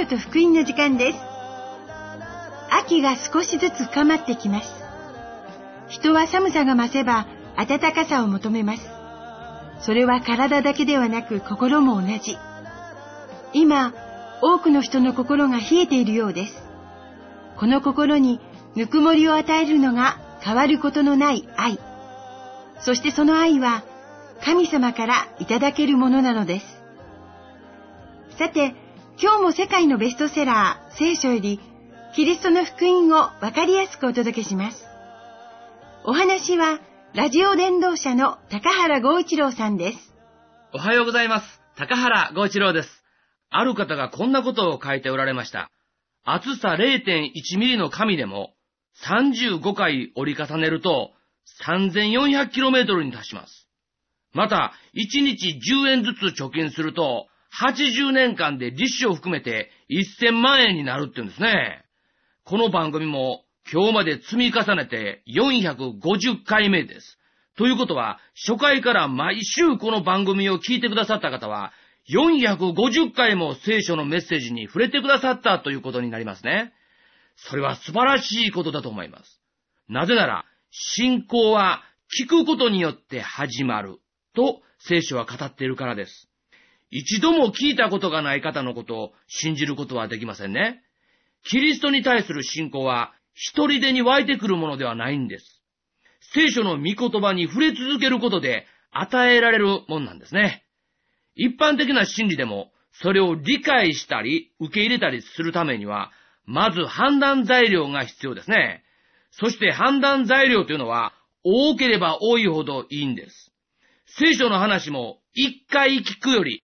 と福音の時間です。秋が少しずつ深まってきます。人は寒さが増せば暖かさを求めます。それは体だけではなく心も同じ。今、多くの人の心が冷えているようです。この心にぬくもりを与えるのが変わることのない愛。そしてその愛は神様からいただけるものなのです。さて、今日も世界のベストセラー聖書よりキリストの福音をわかりやすくお届けします。お話はラジオ伝道者の高原剛一郎さんです。 おはようございます。高原剛一郎です。ある方がこんなことを書いておられました。厚さ 0.1 ミリの紙でも35回折り重ねると 3400km に達します。また、1日10円ずつ貯金すると80年間で利子を含めて1000万円になるって言うんですね。この番組も今日まで積み重ねて450回目です。ということは、初回から毎週この番組を聞いてくださった方は、450回も聖書のメッセージに触れてくださったということになりますね。それは素晴らしいことだと思います。なぜなら、信仰は聞くことによって始まると聖書は語っているからです。一度も聞いたことがない方のことを信じることはできませんね。キリストに対する信仰は一人でに湧いてくるものではないんです。聖書の御言葉に触れ続けることで与えられるもんなんですね。一般的な真理でもそれを理解したり受け入れたりするためには、まず判断材料が必要ですね。そして判断材料というのは多ければ多いほどいいんです。聖書の話も1回聞くより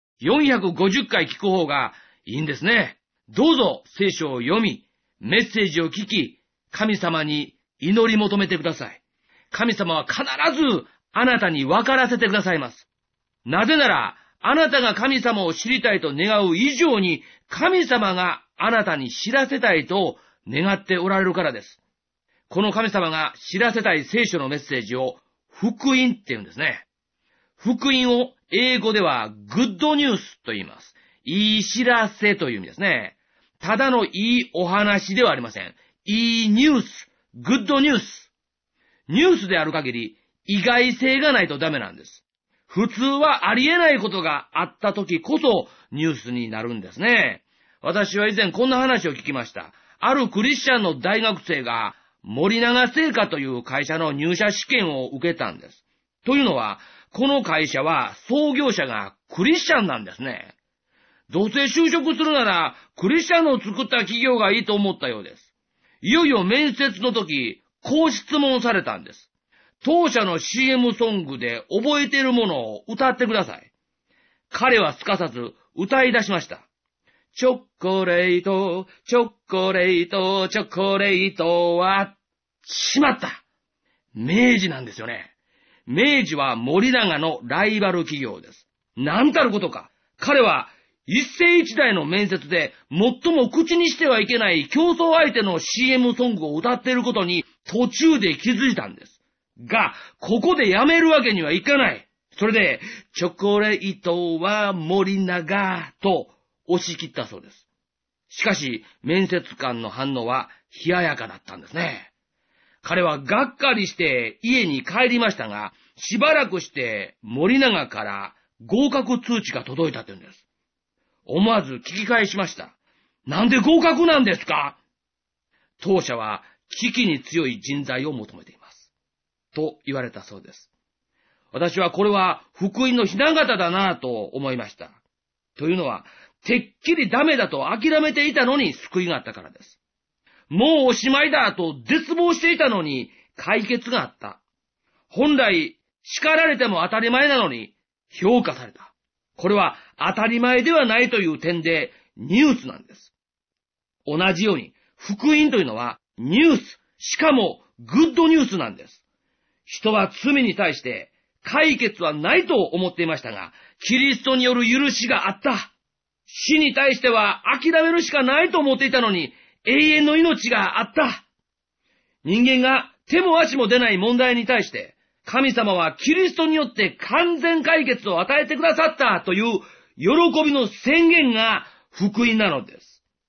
450回聞く方がいいんですね。どうぞ聖書を読み、メッセージを聞き、神様に祈り求めてください。神様は必ずあなたに分からせてくださいます。なぜなら、あなたが神様を知りたいと願う以上に、神様があなたに知らせたいと願っておられるからです。この神様が知らせたい聖書のメッセージを福音って言うんですね。福音を英語ではグッドニュースと言います。いい知らせという意味ですね。ただのいいお話ではありません。いいニュース、グッドニュース。ニュースである限り意外性がないとダメなんです。普通はありえないことがあった時こそニュースになるんですね。私は以前こんな話を聞きました。あるクリスチャンの大学生が森永製菓という会社の入社試験を受けたんです。というのは、この会社は創業者がクリスチャンなんですね。どうせ就職するならクリスチャンの作った企業がいいと思ったようです。いよいよ面接の時、こう質問されたんです。当社の CM ソングで覚えているものを歌ってください。彼はすかさず歌い出しました。チョコレート、チョコレート、チョコレートは、しまった。明治なんですよね。明治は森永のライバル企業です。なんたることか。彼は一世一代の面接で最も口にしてはいけない競争相手の CM ソングを歌っていることに途中で気づいたんです。が、ここでやめるわけにはいかない。それで、チョコレートは森永と押し切ったそうです。しかし、面接官の反応は冷ややかだったんですね。彼はがっかりして家に帰りましたが、しばらくして森永から合格通知が届いたというんです。思わず聞き返しました。なんで合格なんですか？当社は危機に強い人材を求めています。と言われたそうです。私はこれは福音のひな形だなぁと思いました。というのは、てっきりダメだと諦めていたのに救いがあったからです。もうおしまいだと絶望していたのに解決があった。本来叱られても当たり前なのに評価された。これは当たり前ではないという点でニュースなんです。同じように福音というのはニュース、しかもグッドニュースなんです。人は罪に対して解決はないと思っていましたが、キリストによる許しがあった。死に対しては諦めるしかないと思っていたのに、永遠の命があった。人間が手も足も出ない問題に対して、神様はキリストによって完全解決を与えてくださったという喜びの宣言が福音なのです。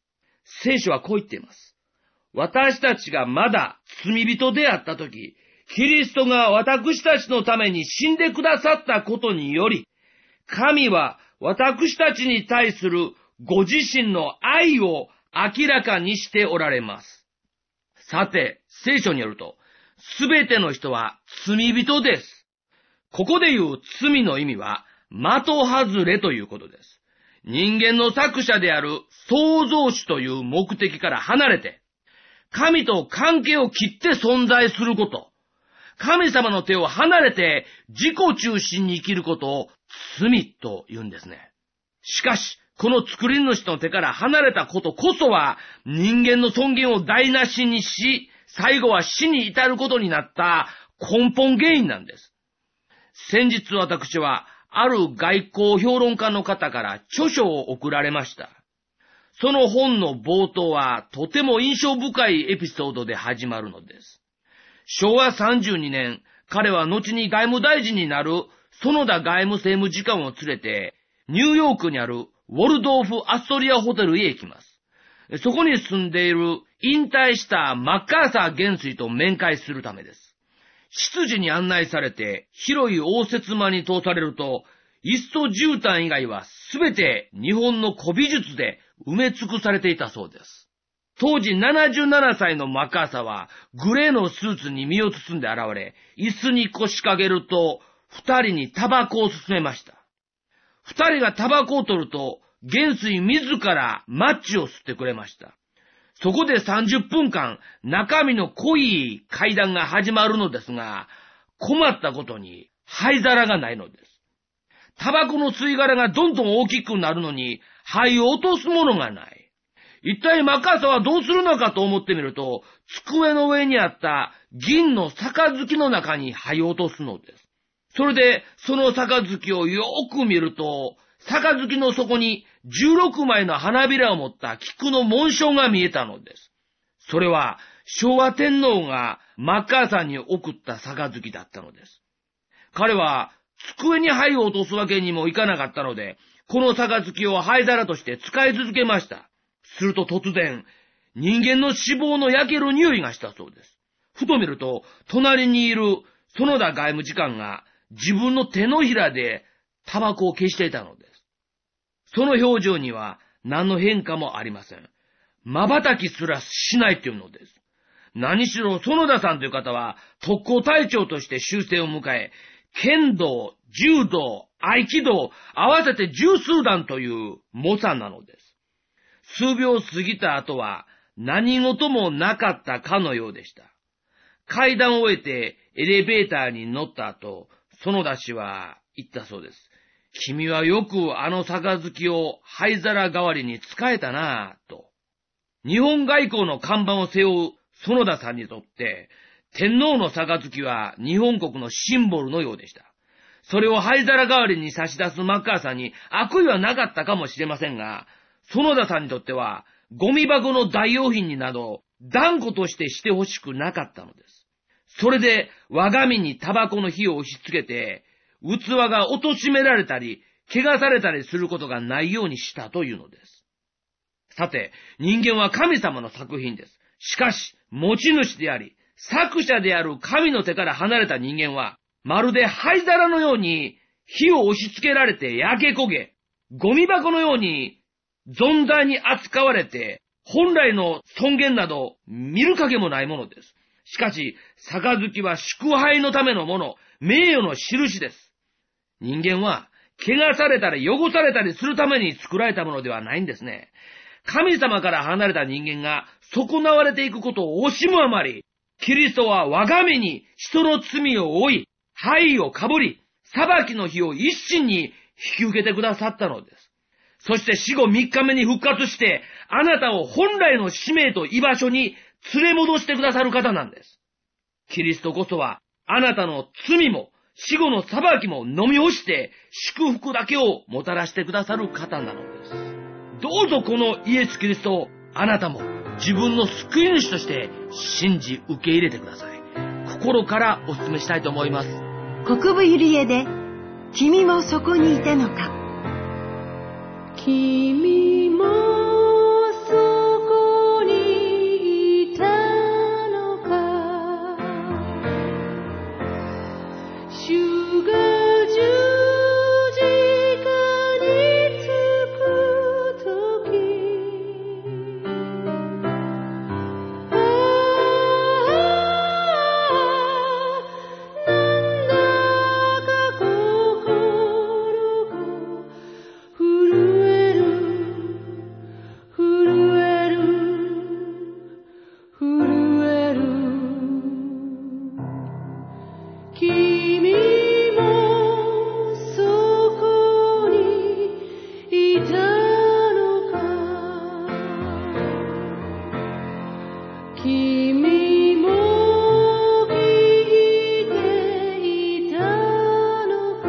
聖書はこう言っています。私たちがまだ罪人であったとき、キリストが私たちのために死んでくださったことにより、神は私たちに対するご自身の愛を明らかにしておられます。さて、聖書によると、すべての人は罪人です。ここで言う罪の意味は、的外れということです。人間の作者である創造主という目的から離れて、神と関係を切って存在すること、神様の手を離れて自己中心に生きることを罪と言うんですね。しかし、この作り主の手から離れたことこそは人間の尊厳を台無しにし、最後は死に至ることになった根本原因なんです。先日私はある外交評論家の方から著書を送られました。その本の冒頭はとても印象深いエピソードで始まるのです。昭和32年、彼は後に外務大臣になる園田外務政務次官を連れて、ニューヨークにあるウォルドーフ・アストリアホテルへ行きます。そこに住んでいる引退したマッカーサー元帥と面会するためです。執事に案内されて広い応接間に通されると、椅子と絨毯以外はすべて日本の古美術で埋め尽くされていたそうです。当時77歳のマッカーサーはグレーのスーツに身を包んで現れ、椅子に腰掛けると二人にタバコを勧めました。二人がタバコを取ると元帥自らマッチを吸ってくれました。そこで30分間中身の濃い会談が始まるのですが、困ったことに灰皿がないのです。タバコの吸い殻がどんどん大きくなるのに灰を落とすものがない。一体マッカーサーはどうするのかと思ってみると、机の上にあった銀の杯の中に灰を落とすのです。それでその杯をよく見ると、杯の底に16枚の花びらを持った菊の紋章が見えたのです。それは昭和天皇がマッカーサーに送った杯だったのです。彼は机に灰を落とすわけにもいかなかったので、この杯を灰皿として使い続けました。すると突然、人間の脂肪の焼ける匂いがしたそうです。ふと見ると、隣にいる園田外務次官が自分の手のひらでタバコを消していたのです。その表情には何の変化もありません。瞬きすらしないというのです。何しろ園田さんという方は特攻隊長として終戦を迎え、剣道、柔道、合気道、合わせて十数段という猛者なのです。数秒過ぎた後は何事もなかったかのようでした。階段を終えてエレベーターに乗った後、園田氏は言ったそうです。君はよくあの杯を灰皿代わりに使えたなぁと。日本外交の看板を背負う園田さんにとって、天皇の杯は日本国のシンボルのようでした。それを灰皿代わりに差し出すマッカーサーに悪意はなかったかもしれませんが、園田さんにとってはゴミ箱の代用品になど断固としてしてほしくなかったのです。それで我が身にタバコの火を押し付けて、器が貶められたり、汚されたりすることがないようにしたというのです。さて、人間は神様の作品です。しかし、持ち主であり、作者である神の手から離れた人間は、まるで灰皿のように火を押し付けられて焼け焦げ、ゴミ箱のように存在に扱われて、本来の尊厳など見る影もないものです。しかし、杯は祝杯のためのもの、名誉の印です。人間は、汚されたり汚されたりするために作られたものではないんですね。神様から離れた人間が損なわれていくことを惜しむあまり、キリストは我が身に人の罪を負い、灰をかぶり、裁きの日を一心に引き受けてくださったのです。そして死後3日目に復活して、あなたを本来の使命と居場所に連れ戻してくださる方なんです。キリストこそは、あなたの罪も死後の裁きも飲み干して、祝福だけをもたらしてくださる方なのです。どうぞこのイエス・キリストをあなたも自分の救い主として信じ受け入れてください。心からお勧めしたいと思います。 国分ゆりえで、君もそこにいてのか。 君もそこ君も聞いていたのか。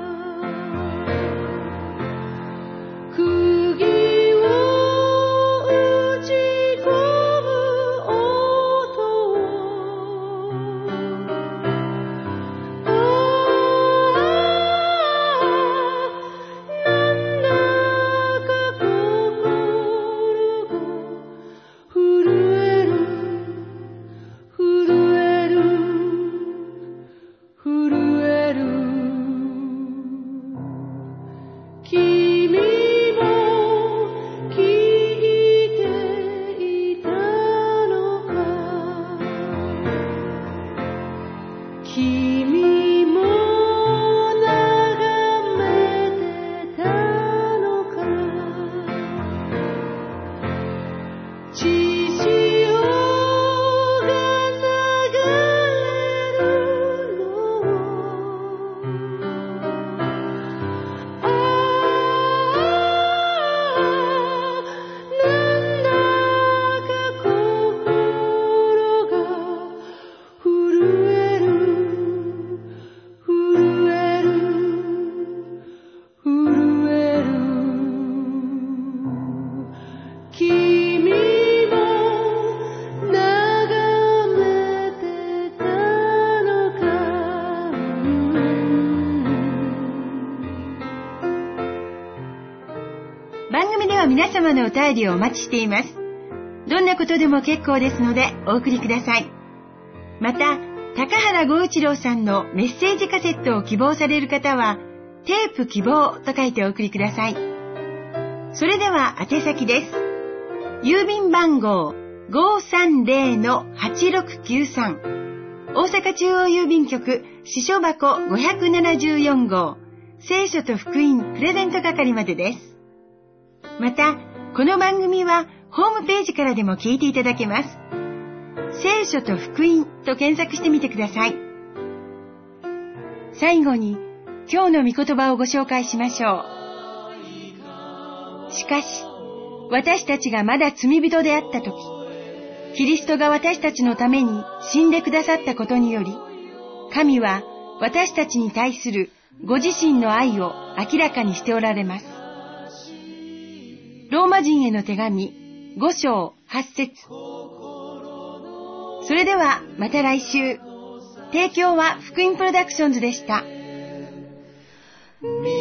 釘を打ち込む音を、なんだか心が震える震える震える。君も聞いていたのか。君も眺めてたのか。血潮が流れるのを、なんだか心が震える震える震える。君も眺めてたのか。番組では皆様のお便りをお待ちしています。どんなことでも結構ですのでお送りください。また、高原剛一郎さんのメッセージカセットを希望される方は、テープ希望と書いてお送りください。それでは宛先です。郵便番号 530-8693 大阪中央郵便局支所箱574号聖書と福音プレゼント係までです。また、この番組はホームページからでも聞いていただけます。聖書と福音と検索してみてください。最後に、今日の御言葉をご紹介しましょう。しかし、私たちがまだ罪人であったとき、キリストが私たちのために死んでくださったことにより、神は私たちに対するご自身の愛を明らかにしておられます。ローマ人への手紙5章8節。それではまた来週。提供は福音プロダクションズでした。